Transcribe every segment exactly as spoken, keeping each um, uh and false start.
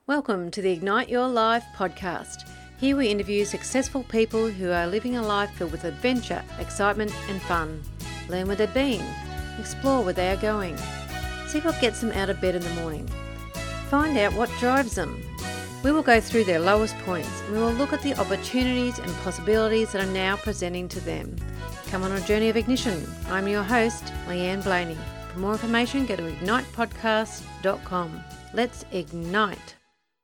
Welcome to the Ignite Your Life podcast. Here we interview successful people who are living a life filled with adventure, excitement and fun. Learn where they've been, explore where they are going, see what gets them out of bed in the morning, find out what drives them. We will go through their lowest points and we will look at the opportunities and possibilities that are now presenting to them. Come on a journey of ignition. I'm your host, Leanne Blaney. For more information, go to ignite podcast dot com. Let's ignite.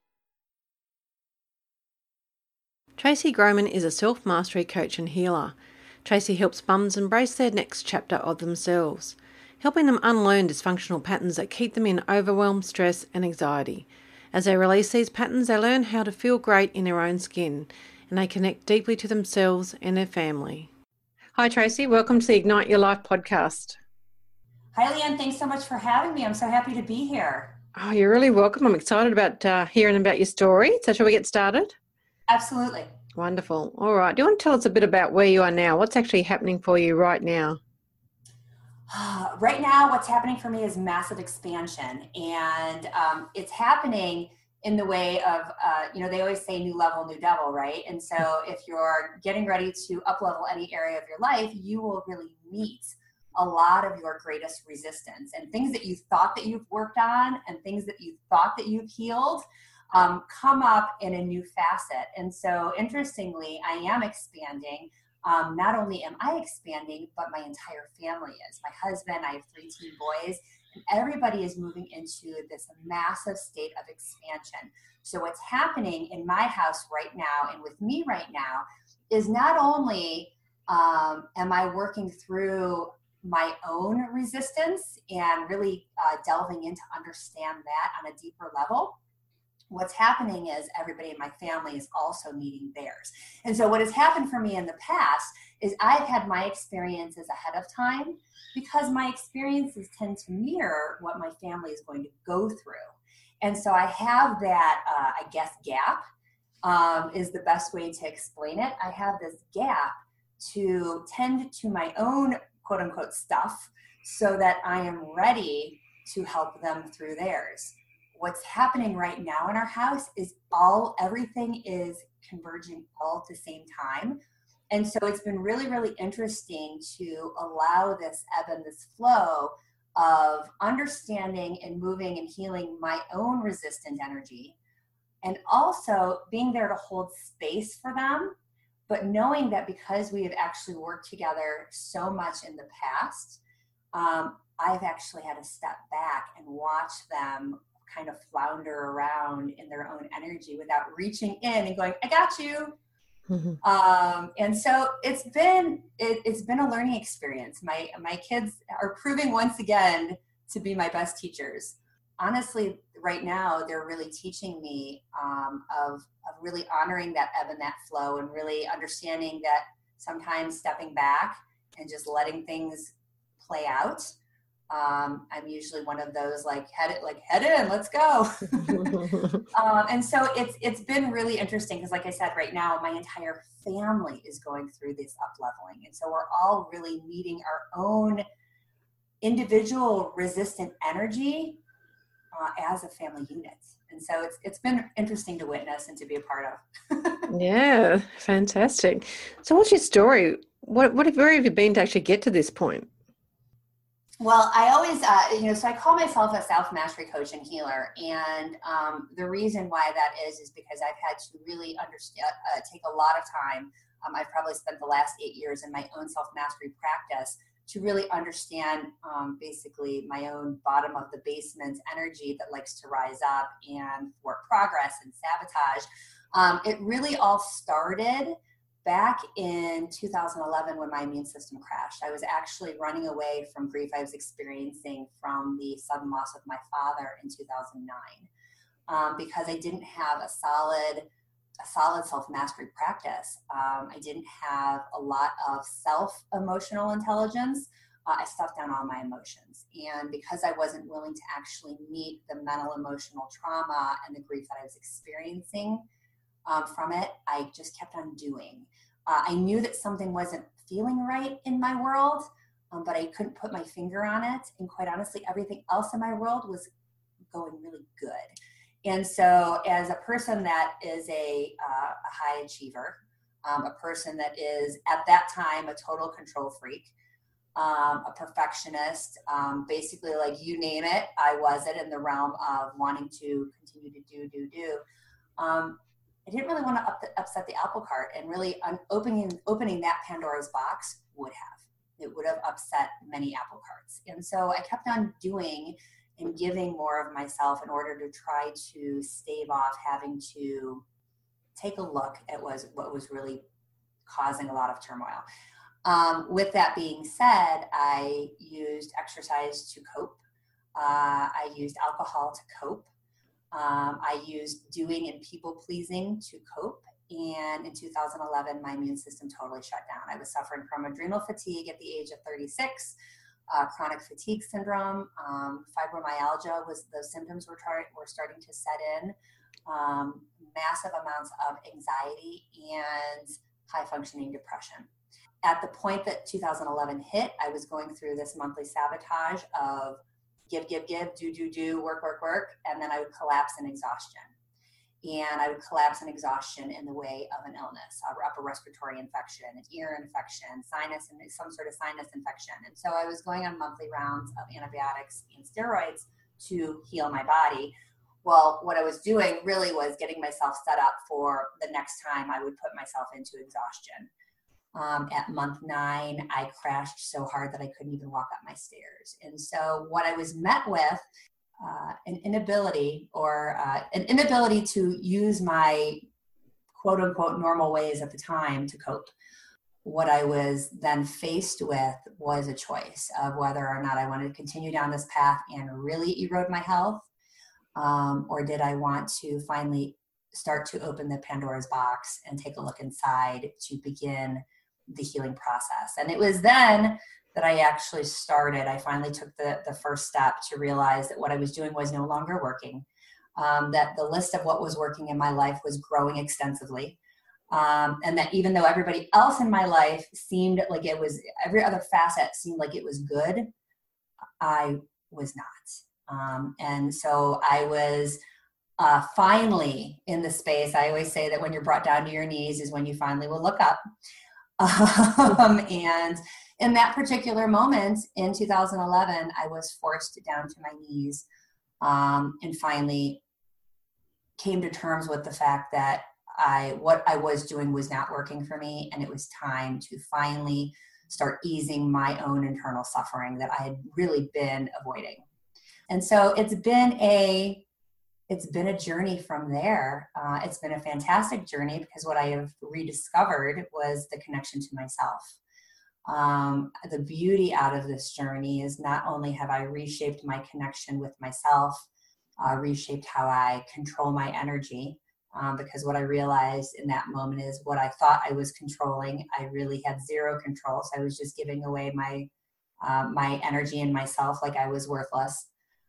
Tracy Groman is a self-mastery coach and healer. Tracy helps mums embrace their next chapter of themselves, helping them unlearn dysfunctional patterns that keep them in overwhelm, stress and anxiety. As they release these patterns, they learn how to feel great in their own skin, and they connect deeply to themselves and their family. Hi Tracy, welcome to the Ignite Your Life podcast. Hi Leanne, thanks so much for having me. I'm so happy to be here. Oh, you're really welcome. I'm excited about uh, hearing about your story. So shall we get started? Absolutely. Wonderful. All right. Do you want to tell us a bit about where you are now? What's actually happening for you right now? Uh, right now, what's happening for me is massive expansion. And um, it's happening in the way of, uh, you know, they always say new level, new devil, right? And so if you're getting ready to up-level any area of your life, you will really meet a lot of your greatest resistance and things that you thought that you've worked on and things that you thought that you've healed um, come up in a new facet. And so interestingly, I am expanding. Um, not only am I expanding, but my entire family is. My husband, I have three teen boys, and everybody is moving into this massive state of expansion. So what's happening in my house right now and with me right now is not only um, am I working through my own resistance and really uh, delving in to understand that on a deeper level. What's happening is everybody in my family is also meeting theirs. And so what has happened for me in the past is I've had my experiences ahead of time because my experiences tend to mirror what my family is going to go through. And so I have that, uh, I guess, gap um, is the best way to explain it. I have this gap to tend to my own quote unquote stuff so that I am ready to help them through theirs. What's happening right now in our house is all, everything is converging all at the same time. And so it's been really, really interesting to allow this ebb and this flow of understanding and moving and healing my own resistant energy, and also being there to hold space for them, but knowing that because we have actually worked together so much in the past, um, I've actually had to step back and watch them kind of flounder around in their own energy without reaching in and going, I got you. Mm-hmm. Um, and so it's been, it, it's been a learning experience. My, my kids are proving once again to be my best teachers. Honestly, right now, they're really teaching me um, of, of really honoring that ebb and that flow and really understanding that sometimes stepping back and just letting things play out. Um, I'm usually one of those like head like head in, let's go. um, and so it's it's been really interesting because, like I said, right now my entire family is going through this up leveling, and so we're all really meeting our own individual resistant energy uh, as a family unit. And so it's it's been interesting to witness and to be a part of. Yeah, fantastic. So, what's your story? What what where have you been to actually get to this point? Well, I always, uh, you know, so I call myself a self-mastery coach and healer. And um, the reason why that is, is because I've had to really understand, uh, take a lot of time. Um, I've probably spent the last eight years in my own self-mastery practice to really understand um, basically my own bottom of the basement energy that likes to rise up and thwart progress and sabotage. Um, it really all started back in two thousand eleven when my immune system crashed. I was actually running away from grief I was experiencing from the sudden loss of my father in two thousand nine um, because I didn't have a solid, a solid self-mastery practice. Um, I didn't have a lot of self-emotional intelligence. Uh, I stuffed down all my emotions. And because I wasn't willing to actually meet the mental emotional trauma and the grief that I was experiencing Um, from it, I just kept on doing. Uh, I knew that something wasn't feeling right in my world, um, but I couldn't put my finger on it. And quite honestly, everything else in my world was going really good. And so as a person that is a, uh, a high achiever, um, a person that is at that time a total control freak, um, a perfectionist, um, basically like you name it, I was it in the realm of wanting to continue to do, do, do. Um, I didn't really want to up the, upset the apple cart, and really un- opening, opening that Pandora's box would have. It would have upset many apple carts. And so I kept on doing and giving more of myself in order to try to stave off having to take a look at was, what was really causing a lot of turmoil. Um, with that being said, I used exercise to cope. Uh, I used alcohol to cope. Um, I used doing and people pleasing to cope. And in two thousand eleven, my immune system totally shut down. I was suffering from adrenal fatigue at the age of thirty-six, uh, chronic fatigue syndrome, um, fibromyalgia was those symptoms were, tar- were starting to set in, um, massive amounts of anxiety and high functioning depression. At the point that two thousand eleven hit, I was going through this monthly sabotage of give, give, give, do, do, do, work, work, work, and then I would collapse in exhaustion. And I would collapse in exhaustion in the way of an illness, an upper respiratory infection, an ear infection, sinus, and some sort of sinus infection. And so I was going on monthly rounds of antibiotics and steroids to heal my body. Well, what I was doing really was getting myself set up for the next time I would put myself into exhaustion. Um, at month nine, I crashed so hard that I couldn't even walk up my stairs. And so what I was met with Uh, an inability or uh, an inability to use my quote unquote normal ways at the time to cope. What I was then faced with was a choice of whether or not I wanted to continue down this path and really erode my health, um, or did I want to finally start to open the Pandora's box and take a look inside to begin the healing process. And it was then that I actually started. I finally took the, the first step to realize that what I was doing was no longer working, um, that the list of what was working in my life was growing extensively, um, and that even though everybody else in my life seemed like it was, every other facet seemed like it was good, I was not. Um, and so I was uh, finally in the space. I always say that when you're brought down to your knees is when you finally will look up. Um, and in that particular moment in two thousand eleven, I was forced down to my knees, um, and finally came to terms with the fact that I, what I was doing was not working for me. And it was time to finally start easing my own internal suffering that I had really been avoiding. And so it's been a, it's been a journey from there. Uh, it's been a fantastic journey because what I have rediscovered was the connection to myself. Um, the beauty out of this journey is not only have I reshaped my connection with myself, uh, reshaped how I control my energy, um, because what I realized in that moment is what I thought I was controlling, I really had zero control. So I was just giving away my, uh, my energy and myself like I was worthless.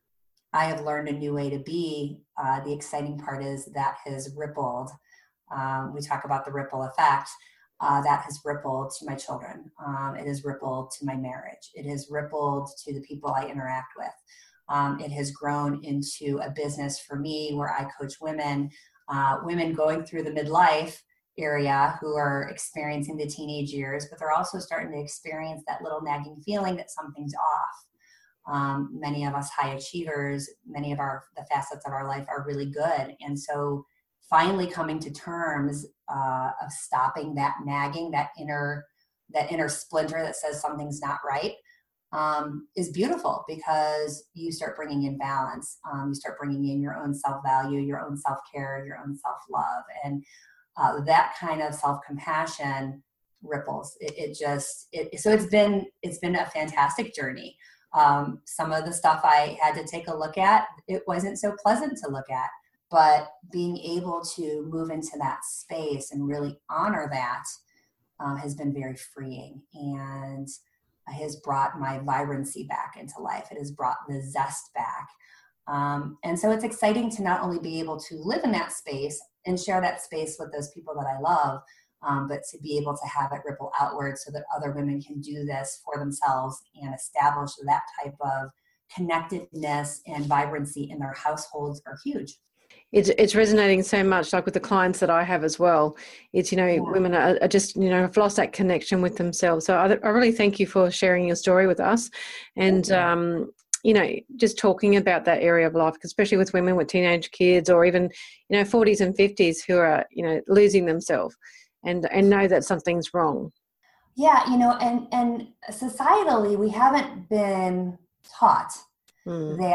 I have learned a new way to be. Uh, the exciting part is that has rippled. Um, we talk about the ripple effect. Uh, that has rippled to my children. Um, it has rippled to my marriage. It has rippled to the people I interact with. Um, it has grown into a business for me where I coach women, uh, women going through the midlife area who are experiencing the teenage years, but they're also starting to experience that little nagging feeling that something's off. Um, many of us high achievers, many of our the facets of our life are really good. And so finally coming to terms uh, of stopping that nagging, that inner, that inner splinter that says something's not right, um, is beautiful because you start bringing in balance. Um, you start bringing in your own self-value, your own self-care, your own self-love. And uh, that kind of self-compassion ripples. It, it just, it, so it's been, it's been a fantastic journey. Um, some of the stuff I had to take a look at, it wasn't so pleasant to look at, but being able to move into that space and really honor that um, has been very freeing and has brought my vibrancy back into life. It has brought the zest back. Um, and so it's exciting to not only be able to live in that space and share that space with those people that I love, Um, but to be able to have it ripple outward so that other women can do this for themselves and establish that type of connectedness and vibrancy in their households are huge. It's it's resonating so much, like with the clients that I have as well. It's, you know, Yeah. women are, are just, you know, have lost that connection with themselves. So I, I really thank you for sharing your story with us, and you. um, you know, just talking about that area of life, especially with women with teenage kids, or even, you know, forties and fifties who are, you know, losing themselves, and and know that something's wrong. Yeah, you know, and and societally, we haven't been taught Mm. that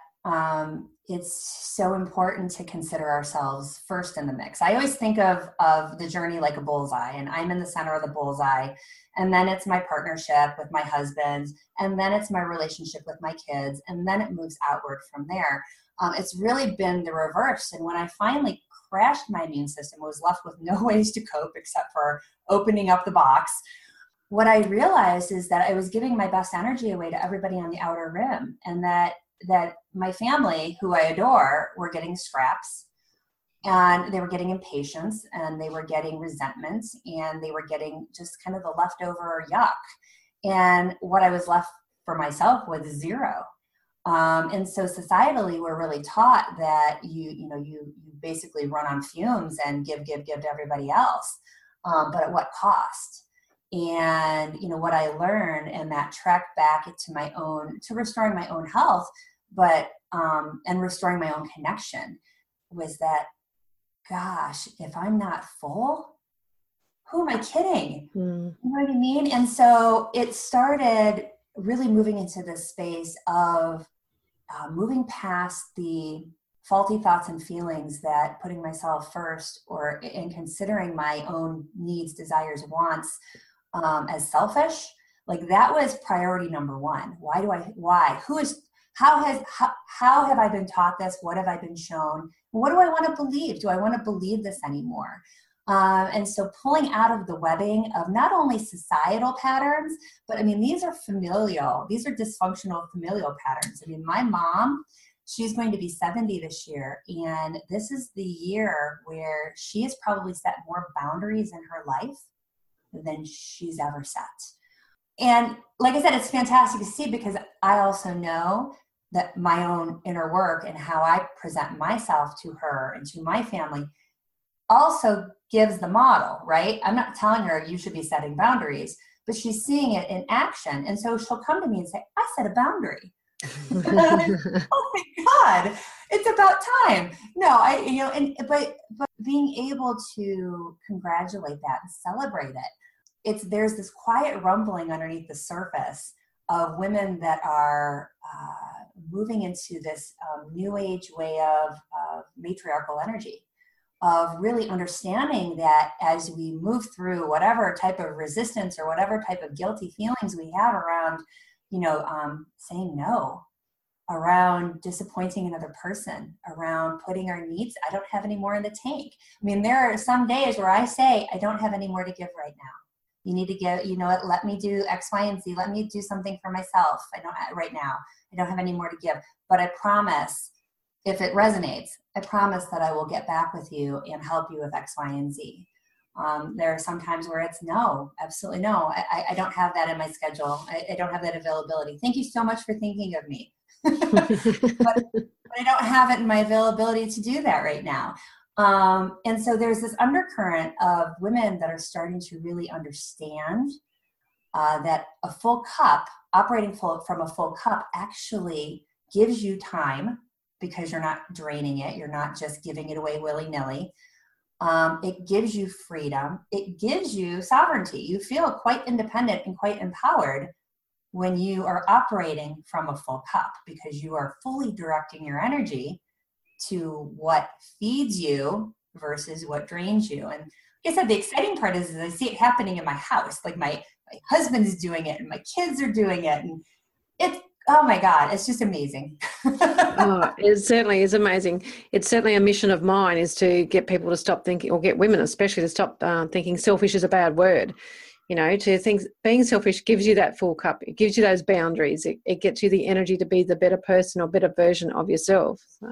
um, it's so important to consider ourselves first in the mix. I always think of of the journey like a bullseye, and I'm in the center of the bullseye, and then it's my partnership with my husband, and then it's my relationship with my kids, and then it moves outward from there. Um, it's really been the reverse, and when I finally crashed my immune system, was left with no ways to cope except for opening up the box. What I realized is that I was giving my best energy away to everybody on the outer rim, and that that my family, who I adore, were getting scraps, and they were getting impatience, and they were getting resentment, and they were getting just kind of the leftover yuck. And what I was left for myself was zero. Um, and so societally, we're really taught that you, you know, you, you basically run on fumes and give, give, give to everybody else. Um, but at what cost? And, you know, what I learned in that trek back to my own, to restoring my own health, but, um, and restoring my own connection, was that, gosh, if I'm not full, who am I kidding? Mm. You know what I mean? And so it started really moving into this space of uh, moving past the faulty thoughts and feelings that putting myself first, or in considering my own needs, desires, wants, um, as selfish. Like, that was priority number one. Why do I, why, who is, how has, how, how have I been taught this? What have I been shown? What do I want to believe? Do I want to believe this anymore? Um, and so pulling out of the webbing of not only societal patterns, but I mean, these are familial, these are dysfunctional familial patterns. I mean, my mom, she's going to be seventy this year, and this is the year where she has probably set more boundaries in her life than she's ever set. And like I said, it's fantastic to see, because I also know that my own inner work and how I present myself to her and to my family also gives the model, right? I'm not telling her you should be setting boundaries, but she's seeing it in action. And so she'll come to me and say, I set a boundary. Oh my God, it's about time. No, I, you know, and, but, but being able to congratulate that and celebrate it, it's, there's this quiet rumbling underneath the surface of women that are uh, moving into this um, new age way of, of matriarchal energy, of really understanding that as we move through whatever type of resistance or whatever type of guilty feelings we have around, you know, um, saying no, around disappointing another person, around putting our needs, I don't have any more in the tank. I mean, there are some days where I say, I don't have any more to give right now. You need to give, you know what, let me do X, Y, and Z. Let me do something for myself. I don't, right now, I don't have any more to give, but I promise, if it resonates, I promise that I will get back with you and help you with X, Y, and Z. Um, there are some times where it's no, absolutely no. I, I don't have that in my schedule. I, I don't have that availability. Thank you so much for thinking of me. but, but I don't have it in my availability to do that right now. Um, and so there's this undercurrent of women that are starting to really understand uh, that a full cup, operating full, from a full cup, actually gives you time, because you're not draining it. You're not just giving it away willy-nilly. Um, it gives you freedom. It gives you sovereignty. You feel quite independent and quite empowered when you are operating from a full cup, because you are fully directing your energy to what feeds you versus what drains you. And like I said, the exciting part is, is I see it happening in my house. Like my, my husband's doing it and my kids are doing it. And it's, oh my God, it's just amazing. Oh, it certainly is amazing. It's certainly a mission of mine, is to get people to stop thinking, or get women especially to stop uh, thinking selfish is a bad word. You know, to think being selfish gives you that full cup. It gives you those boundaries. It, it gets you the energy to be the better person or better version of yourself. So.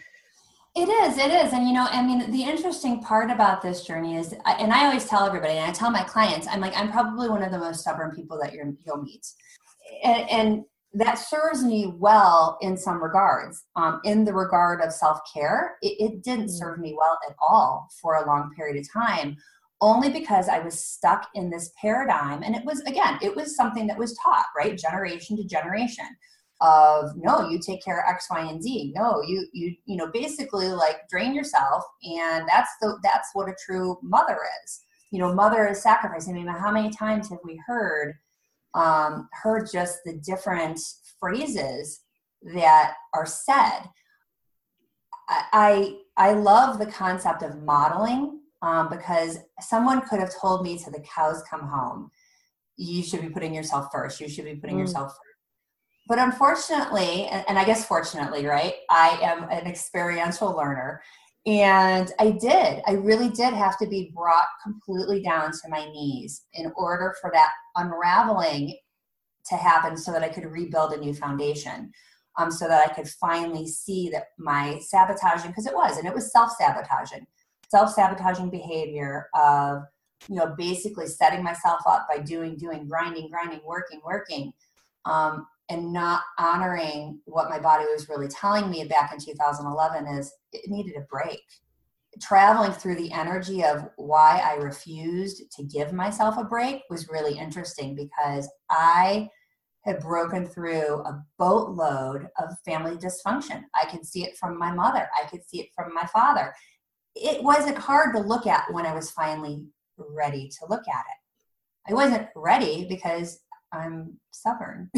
It is, it is. And, you know, I mean, the interesting part about this journey is, and I always tell everybody, and I tell my clients, I'm like, I'm probably one of the most stubborn people that you're, you'll meet. And, and that serves me well in some regards. Um, in the regard of self-care, it, it didn't serve me well at all for a long period of time, only because I was stuck in this paradigm. And it was, again, it was something that was taught, right? Generation to generation of, no, you take care of X, Y, and Z. No, you, you, you know, basically like drain yourself. And that's the, that's what a true mother is. You know, mother is sacrifice. I mean, how many times have we heard Um, heard just the different phrases that are said. I, I, I love the concept of modeling um, because someone could have told me to the cows come home, you should be putting yourself first. You should be putting mm. yourself first. But unfortunately, and, and I guess fortunately, right, I am an experiential learner. And I did, I really did have to be brought completely down to my knees in order for that unraveling to happen so that I could rebuild a new foundation, um, so that I could finally see that my sabotaging, because it was, and it was self-sabotaging, self-sabotaging behavior of, you know, basically setting myself up by doing, doing, grinding, grinding, working, working, um, and not honoring what my body was really telling me back in two thousand eleven is it needed a break. Traveling through the energy of why I refused to give myself a break was really interesting because I had broken through a boatload of family dysfunction. I could see it from my mother. I could see it from my father. It wasn't hard to look at when I was finally ready to look at it. I wasn't ready because I'm stubborn.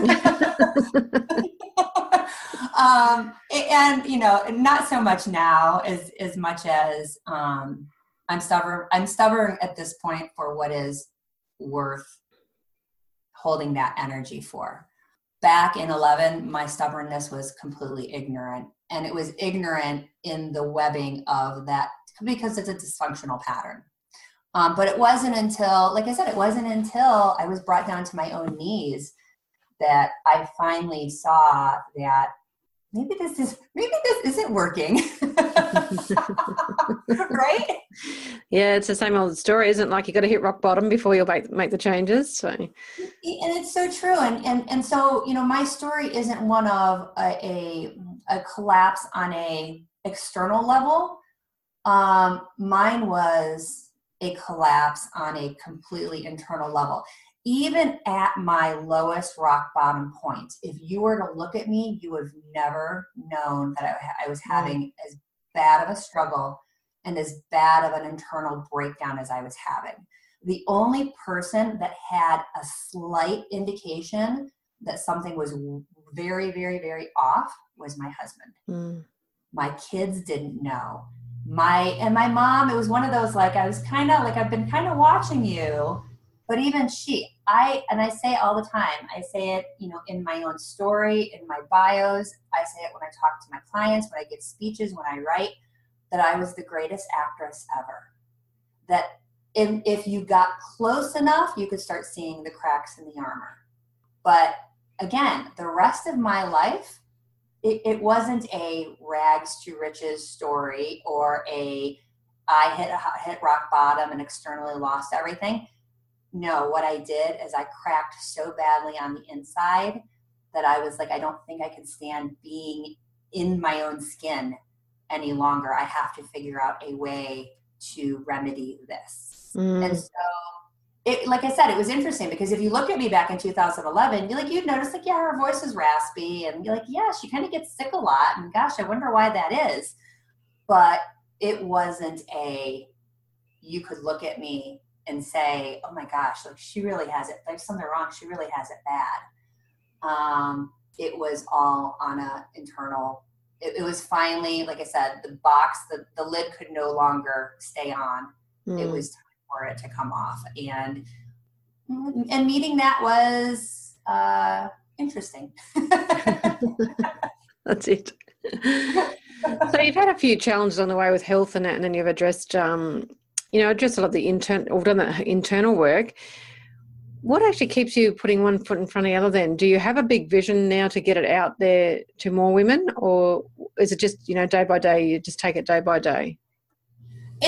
um, and, you know, not so much now as, as much as um, I'm stubborn. I'm stubborn at this point for what is worth holding that energy for. Back in eleven, my stubbornness was completely ignorant. And it was ignorant in the webbing of that because it's a dysfunctional pattern. Um, but it wasn't until, like I said, it wasn't until I was brought down to my own knees that I finally saw that maybe this is, maybe this isn't working. Right? Yeah, it's the same old story, isn't it? Like you got to hit rock bottom before you'll make, make the changes. So. And it's so true. And, and, and so, you know, my story isn't one of a, a, a collapse on a external level. Um, mine was a collapse on a completely internal level. Even at my lowest rock bottom point, if you were to look at me, you would have never known that I, I was having as bad of a struggle and as bad of an internal breakdown as I was having. The only person that had a slight indication that something was very, very, very off was my husband. Mm. My kids didn't know. My, and my mom, it was one of those, like, I was kind of like, I've been kind of watching you, but even she, I, and I say all the time, I say it, you know, in my own story, in my bios, I say it when I talk to my clients, when I give speeches, when I write, that I was the greatest actress ever. That if, if you got close enough, you could start seeing the cracks in the armor. But again, the rest of my life, It, it wasn't a rags to riches story or a I hit hit rock bottom and externally lost everything. No, what I did is I cracked so badly on the inside that I was like, I don't think I can stand being in my own skin any longer. I have to figure out a way to remedy this. Mm. And so It, like I said, it was interesting because if you look at me back in two thousand eleven, you're like, you'd notice like, yeah, her voice is raspy. And you're like, yeah, she kind of gets sick a lot. And gosh, I wonder why that is. But it wasn't a, you could look at me and say, oh my gosh, like she really has it. There's something wrong. She really has it bad. Um, it was all on a internal, it, it was finally, like I said, the box, the, the lid could no longer stay on. Mm. It was for it to come off, and and meeting that was uh interesting. That's it. So you've had a few challenges on the way with health and that, and then you've addressed um you know addressed a lot of the internal or done the internal work. What actually keeps you putting one foot in front of the other then? Do you have a big vision now to get it out there to more women, or is it just, you know, day by day, you just take it day by day?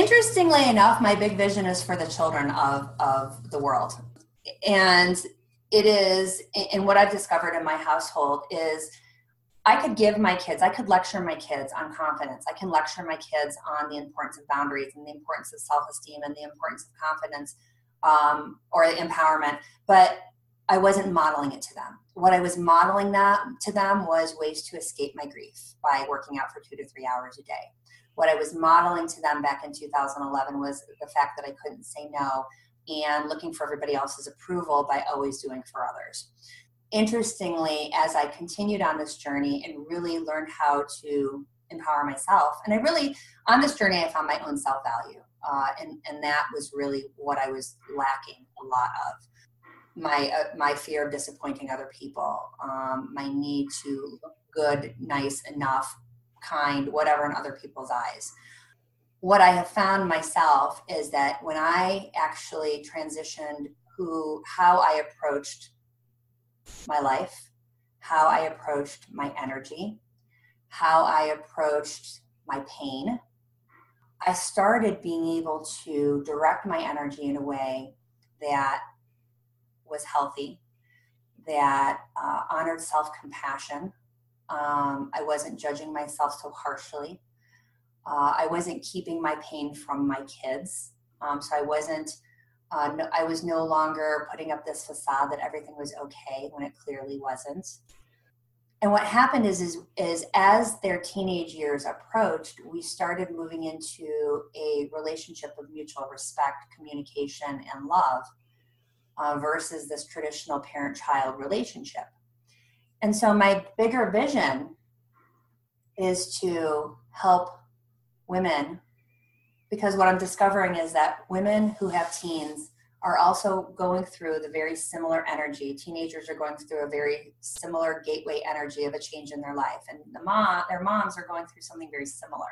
Interestingly enough, my big vision is for the children of, of the world. And it is, and what I've discovered in my household is I could give my kids, I could lecture my kids on confidence. I can lecture my kids on the importance of boundaries and the importance of self-esteem and the importance of confidence um, or empowerment, but I wasn't modeling it to them. What I was modeling that to them was ways to escape my grief by working out for two to three hours a day. What I was modeling to them back in two thousand eleven was the fact that I couldn't say no and looking for everybody else's approval by always doing for others. Interestingly, as I continued on this journey and really learned how to empower myself, and I really, on this journey, I found my own self-value. Uh, and, and that was really what I was lacking a lot of. My uh, my fear of disappointing other people, um, my need to look good, nice, enough, kind, whatever in other people's eyes. What I have found myself is that when I actually transitioned who, how I approached my life, how I approached my energy, how I approached my pain, I started being able to direct my energy in a way that was healthy, that uh, honored self-compassion. Um, I wasn't judging myself so harshly. Uh, I wasn't keeping my pain from my kids. Um, so I wasn't, uh, no, I was no longer putting up this facade that everything was okay when it clearly wasn't. And what happened is, is, is as their teenage years approached, we started moving into a relationship of mutual respect, communication, and love uh, versus this traditional parent-child relationship. And so my bigger vision is to help women, because what I'm discovering is that women who have teens are also going through the very similar energy. Teenagers are going through a very similar gateway energy of a change in their life. And the mom, their moms are going through something very similar.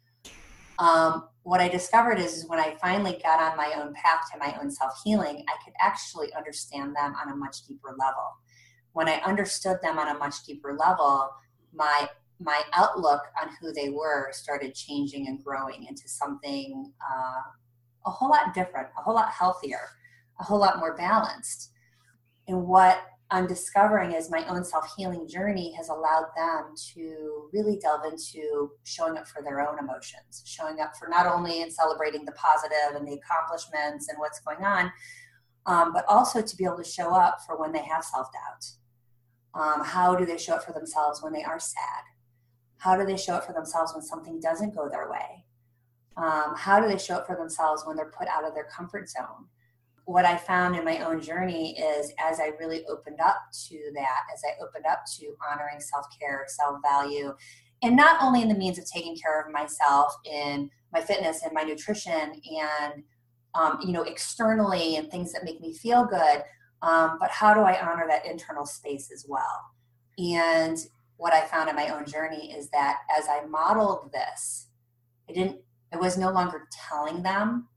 Um, what I discovered is, is when I finally got on my own path to my own self-healing, I could actually understand them on a much deeper level. When I understood them on a much deeper level, my my outlook on who they were started changing and growing into something uh, a whole lot different, a whole lot healthier, a whole lot more balanced. And what I'm discovering is my own self-healing journey has allowed them to really delve into showing up for their own emotions, showing up for not only in celebrating the positive and the accomplishments and what's going on, um, but also to be able to show up for when they have self-doubt. Um, how do they show up for themselves when they are sad? How do they show up for themselves when something doesn't go their way? Um, how do they show up for themselves when they're put out of their comfort zone? What I found in my own journey is as I really opened up to that, as I opened up to honoring self-care, self-value, and not only in the means of taking care of myself in my fitness and my nutrition and, um, you know, externally and things that make me feel good, um, but how do I honor that internal space as well? And what I found in my own journey is that as I modeled this, I didn't, I was no longer telling them,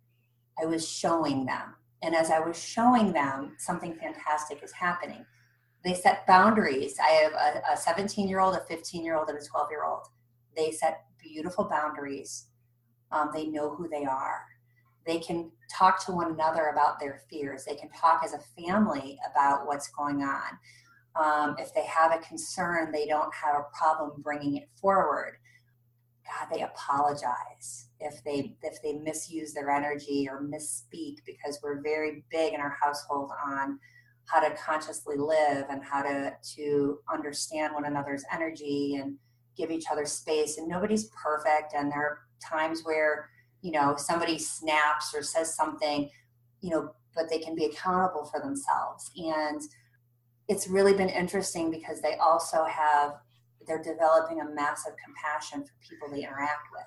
I was showing them. And as I was showing them, something fantastic is happening. They set boundaries. I have a, a seventeen-year-old, a fifteen-year-old, and a twelve-year-old. They set beautiful boundaries. Um, they know who they are. They can talk to one another about their fears. They can talk as a family about what's going on. Um, if they have a concern, they don't have a problem bringing it forward. God, they apologize if they if they misuse their energy or misspeak, because we're very big in our household on how to consciously live and how to, to understand one another's energy and give each other space. And nobody's perfect. And there are times where, you know, somebody snaps or says something, you know, but they can be accountable for themselves. And it's really been interesting because they also have, they're developing a massive compassion for people they interact with.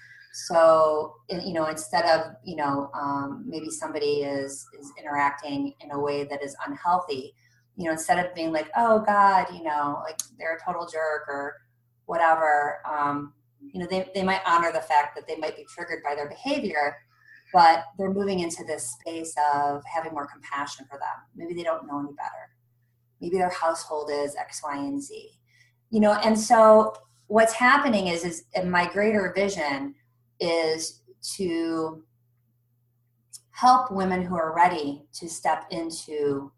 So, you know, instead of, you know, um, maybe somebody is, is interacting in a way that is unhealthy, you know, instead of being like, oh God, you know, like they're a total jerk or whatever, um, you know, they, they might honor the fact that they might be triggered by their behavior, but they're moving into this space of having more compassion for them. Maybe they don't know any better. Maybe their household is X, Y, and Z, you know? And so what's happening is, is in my greater vision is to help women who are ready to step into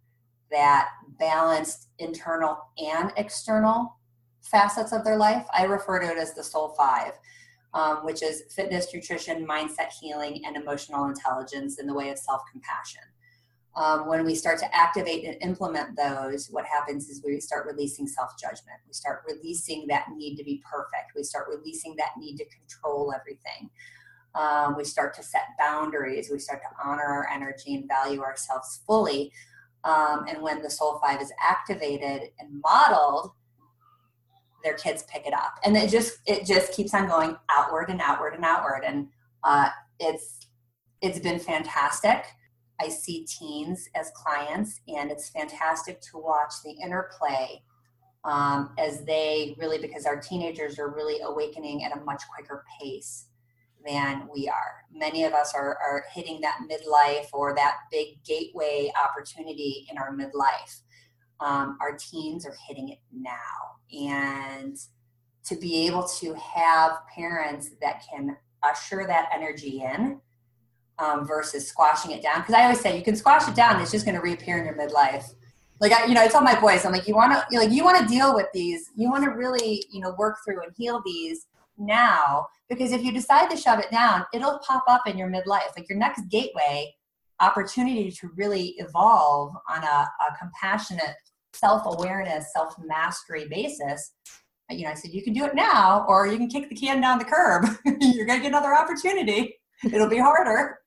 that balanced internal and external facets of their life. I refer to it as the soul five, um, which is fitness, nutrition, mindset, healing, and emotional intelligence in the way of self-compassion. Um, when we start to activate and implement those, what happens is we start releasing self-judgment. We start releasing that need to be perfect. We start releasing that need to control everything. Um, we start to set boundaries. We start to honor our energy and value ourselves fully. Um, and when the soul five is activated and modeled, their kids pick it up. And it just it just keeps on going outward and outward and outward. And uh, it's it's been fantastic. I see teens as clients, and it's fantastic to watch the interplay um, as they really, because our teenagers are really awakening at a much quicker pace than we are. Many of us are, are hitting that midlife or that big gateway opportunity in our midlife. Um, our teens are hitting it now. And to be able to have parents that can usher that energy in um, versus squashing it down. Because I always say you can squash it down, it's just going to reappear in your midlife. Like, I, you know, I tell my boys, I'm like, you want to, like, you want to deal with these, you want to really, you know, work through and heal these now, because if you decide to shove it down, it'll pop up in your midlife. Like your next gateway opportunity to really evolve on a, a compassionate self-awareness, self-mastery basis. You know, I said, you can do it now, or you can kick the can down the curb. You're going to get another opportunity. It'll be harder.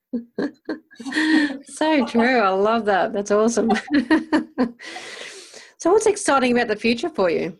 So true. I love that. That's awesome. So what's exciting about the future for you?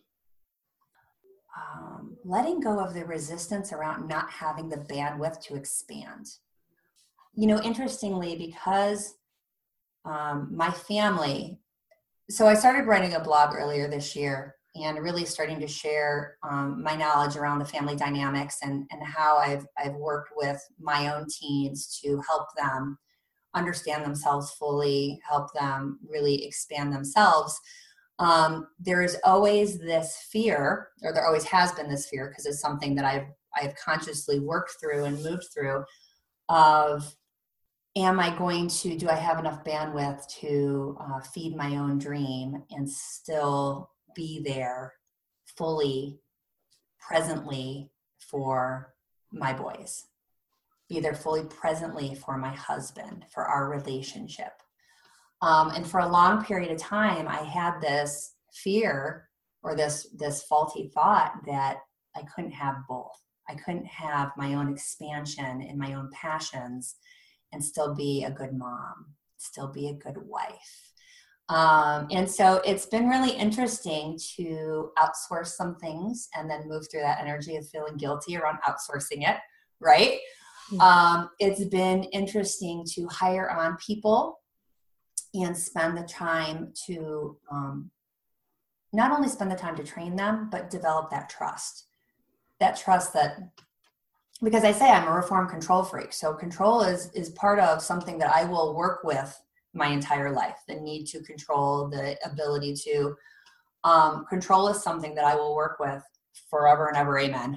Um, letting go of the resistance around not having the bandwidth to expand. You know, interestingly, because um, my family, so I started writing a blog earlier this year and really starting to share um, my knowledge around the family dynamics and, and how I've, I've worked with my own teens to help them understand themselves fully, help them really expand themselves. Um, there is always this fear, or there always has been this fear, because it's something that I've, I've consciously worked through and moved through of, am I going to, do I have enough bandwidth to uh, feed my own dream and still be there fully, presently for my boys? Be there fully, presently for my husband, for our relationship. Um, and for a long period of time, I had this fear or this, this faulty thought that I couldn't have both. I couldn't have my own expansion and my own passions and still be a good mom, still be a good wife. Um, and so it's been really interesting to outsource some things and then move through that energy of feeling guilty around outsourcing it, right? Mm-hmm. Um, it's been interesting to hire on people and spend the time to um, not only spend the time to train them, but develop that trust. That trust that, because I say I'm a reform control freak. So control is, is part of something that I will work with my entire life. The need to control, the ability to um, control is something that I will work with forever and ever. Amen.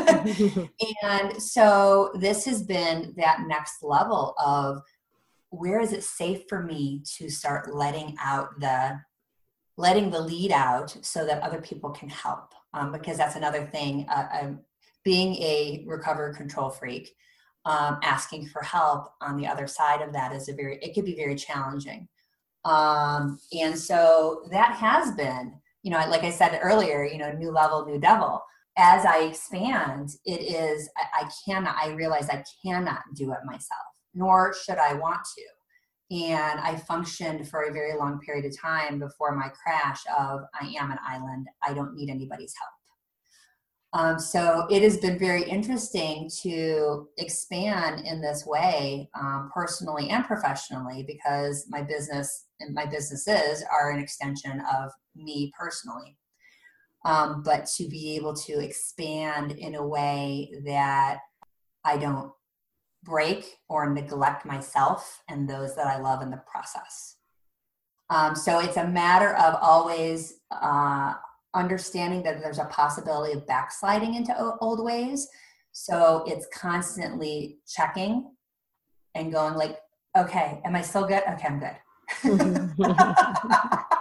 And so this has been that next level of, where is it safe for me to start letting out the, letting the lead out so that other people can help? Um, because that's another thing. Uh, I'm being a recovered control freak, um, asking for help on the other side of that is a very, it could be very challenging. Um, and so that has been, you know, like I said earlier, you know, new level, new devil. As I expand, it is, I, I cannot, I realize I cannot do it myself, nor should I want to. And I functioned for a very long period of time before my crash of, I am an island, I don't need anybody's help. Um, so it has been very interesting to expand in this way, um, personally and professionally, because my business and my businesses are an extension of me personally. Um, but to be able to expand in a way that I don't break or neglect myself and those that I love in the process. Um, so it's a matter of always uh, understanding that there's a possibility of backsliding into o- old ways. So it's constantly checking and going like, okay, am I still good? Okay, I'm good.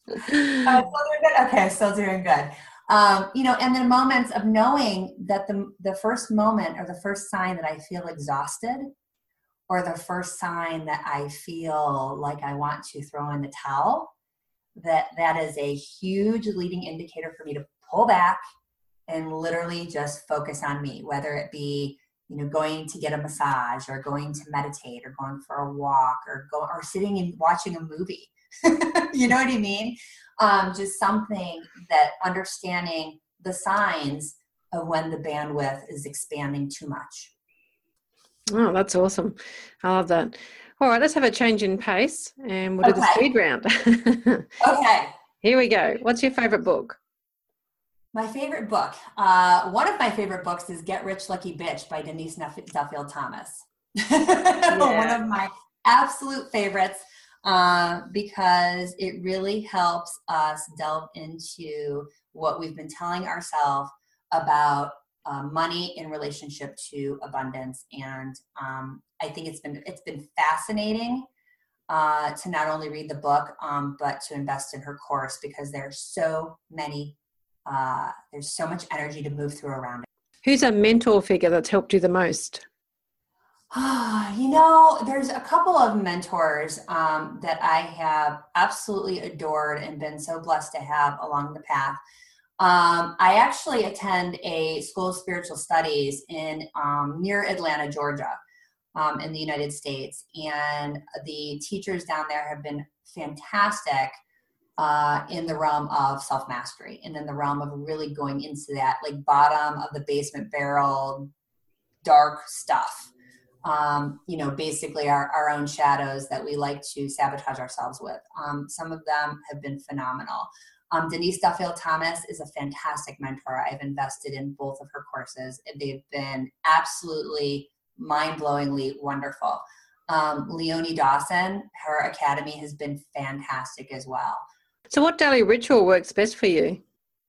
Uh, still doing good? Okay, still doing good. Um, you know, and then moments of knowing that the the first moment or the first sign that I feel exhausted or the first sign that I feel like I want to throw in the towel, that that is a huge leading indicator for me to pull back and literally just focus on me, whether it be, you know, going to get a massage or going to meditate or going for a walk or go or sitting and watching a movie. You know what I mean? Um, just something that understanding the signs of when the bandwidth is expanding too much. Oh, that's awesome. I love that. All right, let's have a change in pace and we'll do Okay. the speed round. Okay. Here we go. What's your favorite book? My favorite book. Uh, one of my favorite books is Get Rich Lucky Bitch by Denise Duffield Thomas. Yeah. One of my absolute favorites uh, because it really helps us delve into what we've been telling ourselves about uh, money in relationship to abundance. And um, I think it's been it's been fascinating uh, to not only read the book, um, but to invest in her course because there are so many Uh, there's so much energy to move through around it. Who's a mentor figure that's helped you the most? You know, there's a couple of mentors um, that I have absolutely adored and been so blessed to have along the path. Um, I actually attend a school of spiritual studies in um, near Atlanta, Georgia, um, in the United States. And the teachers down there have been fantastic uh, in the realm of self-mastery and in the realm of really going into that like bottom of the basement barrel, dark stuff. Um, you know, basically our, our own shadows that we like to sabotage ourselves with. Um, some of them have been phenomenal. Um, Denise Duffield Thomas is a fantastic mentor. I've invested in both of her courses. They've been absolutely mind-blowingly wonderful. Um, Leonie Dawson, her academy has been fantastic as well. So what daily ritual works best for you?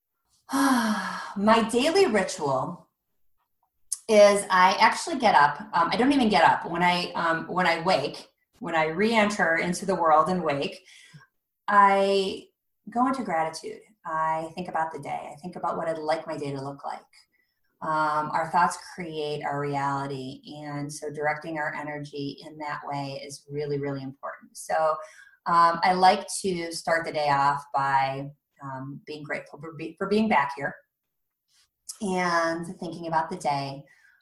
My daily ritual is I actually get up. Um, I don't even get up. When I um, when I wake, when I re-enter into the world and wake, I go into gratitude. I think about the day. I think about what I'd like my day to look like. Um, our thoughts create our reality. And so directing our energy in that way is really, really important. So um, I like to start the day off by um, being grateful for, be, for being back here and thinking about the day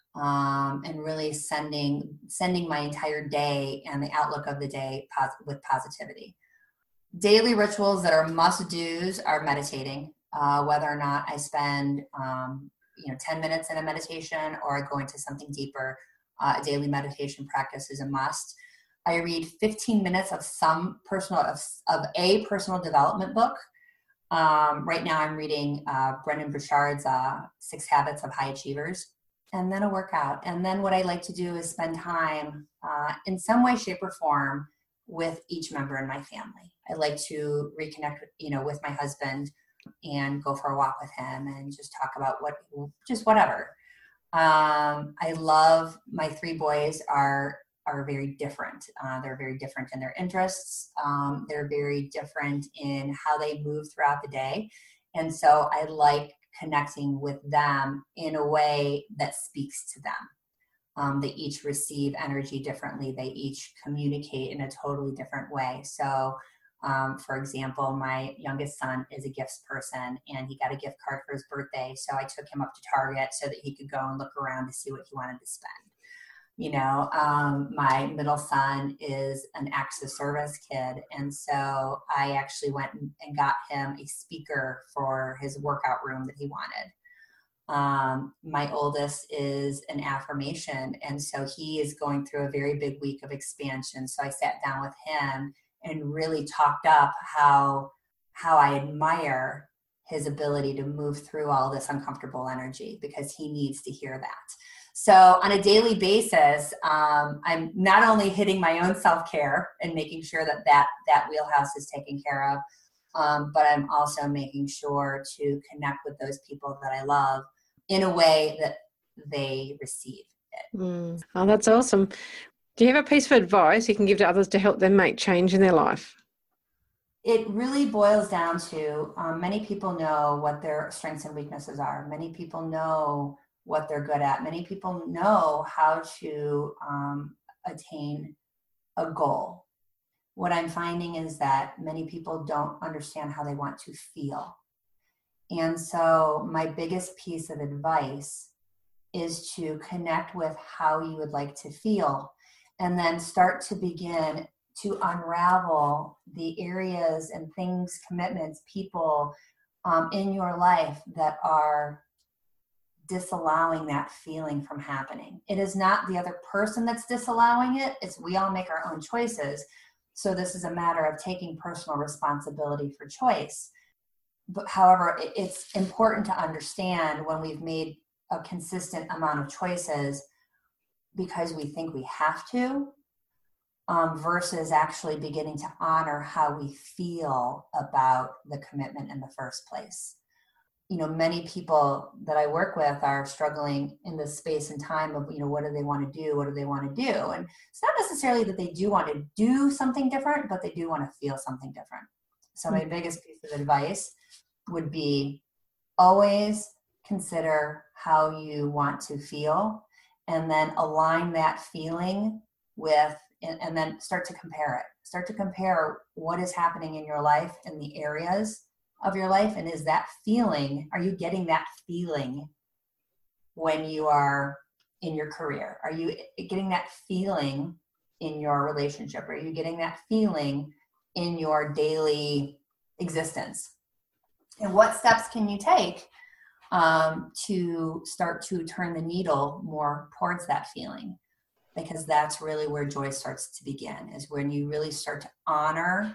um, and really sending, sending my entire day and the outlook of the day pos- with positivity. Daily rituals that are must-dos are meditating, uh, whether or not I spend um, you know, ten minutes in a meditation or I go into something deeper. Uh, a daily meditation practice is a must. I read fifteen minutes of some personal, of, of a personal development book. Um, right now I'm reading uh, Brendon Burchard's uh, Six Habits of High Achievers, and then a workout. And then what I like to do is spend time uh, in some way, shape, or form with each member in my family. I like to reconnect with, you know, with my husband and go for a walk with him and just talk about what, just whatever. Um, I love, my three boys are, are very different. Uh, they're very different in their interests. Um, they're very different in how they move throughout the day. And so I like connecting with them in a way that speaks to them. Um, they each receive energy differently. They each communicate in a totally different way. So Um, for example, my youngest son is a gifts person and he got a gift card for his birthday. So I took him up to Target so that he could go and look around to see what he wanted to spend. You know, um, my middle son is an acts of service kid. And so I actually went and got him a speaker for his workout room that he wanted. Um, my oldest is an affirmation. And so he is going through a very big week of expansion. So I sat down with him and really talked up how how I admire his ability to move through all this uncomfortable energy because he needs to hear that. So on a daily basis, um, I'm not only hitting my own self-care and making sure that that, that wheelhouse is taken care of, um, but I'm also making sure to connect with those people that I love in a way that they receive it. Mm. Oh, that's awesome. Do you have a piece of advice you can give to others to help them make change in their life? it really boils down to um, many people know what their strengths and weaknesses are. Many people know what they're good at. Many people know how to um, attain a goal. What I'm finding is that many people don't understand how they want to feel. And so my biggest piece of advice is to connect with how you would like to feel, and then start to begin to unravel the areas and things, commitments, people um, in your life that are disallowing that feeling from happening. It is not the other person that's disallowing it. It's we all make our own choices. So this is a matter of taking personal responsibility for choice. But however, it's important to understand when we've made a consistent amount of choices because we think we have to, um, versus actually beginning to honor how we feel about the commitment in the first place. You know, many people that I work with are struggling in this space and time of, you know, what do they want to do? What do they want to do? And it's not necessarily that they do want to do something different, but they do want to feel something different. So my biggest piece of advice would be always consider how you want to feel, and then align that feeling with, and, and then start to compare it. Start to compare what is happening in your life in the areas of your life, and is that feeling, are you getting that feeling when you are in your career? Are you getting that feeling in your relationship? Are you getting that feeling in your daily existence? And what steps can you take um, to start to turn the needle more towards that feeling? Because that's really where joy starts to begin, is when you really start to honor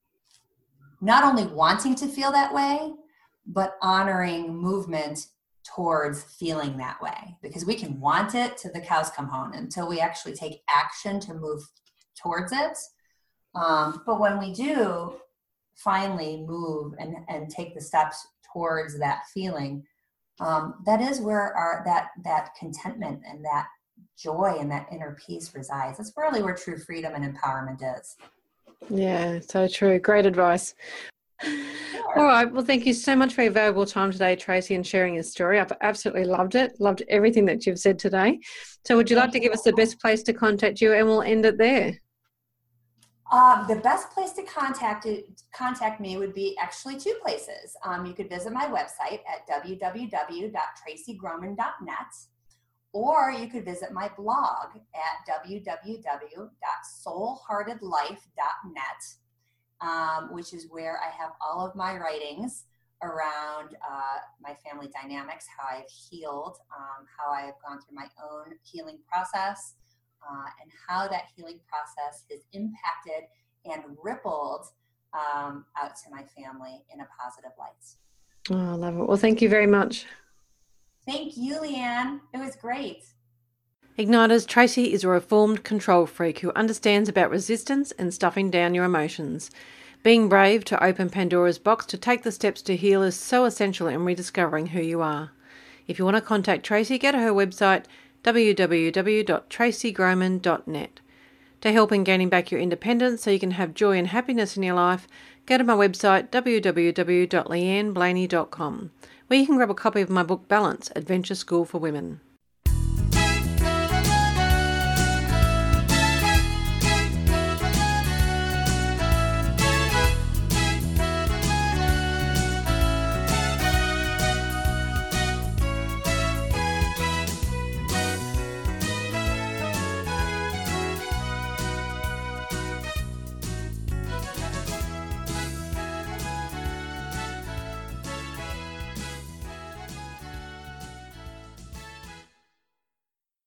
not only wanting to feel that way, but honoring movement towards feeling that way. Because we can want it till the cows come home until we actually take action to move towards it. Um, but when we do finally move and, and take the steps towards that feeling, um, that is where our that that contentment and that joy and that inner peace resides. That's really where true freedom and empowerment is. Yeah, so true. Great advice. Sure. All right. Well, thank you so much for your valuable time today, Tracy, and sharing your story. I've absolutely loved it. Loved everything that you've said today. So would you like to give us the best place to contact you, and we'll end it there? Uh, the best place to contact it, contact me would be actually two places. Um, you could visit my website at w w w dot tracy groman dot net, or you could visit my blog at w w w dot soul hearted life dot net, um, which is where I have all of my writings around uh, my family dynamics, how I've healed, um, how I have gone through my own healing process, Uh, and how that healing process has impacted and rippled um, out to my family in a positive light. Oh, I love it. Well, thank you very much. Thank you, Leanne. It was great. Igniters, Tracy is a reformed control freak who understands about resistance and stuffing down your emotions. Being brave to open Pandora's box to take the steps to heal is so essential in rediscovering who you are. If you want to contact Tracy, go to her website, w w w dot tracy groman dot net. To help in gaining back your independence so you can have joy and happiness in your life, go to my website, w w w dot leanne blaney dot com, where you can grab a copy of my book Balance, Adventure School for Women.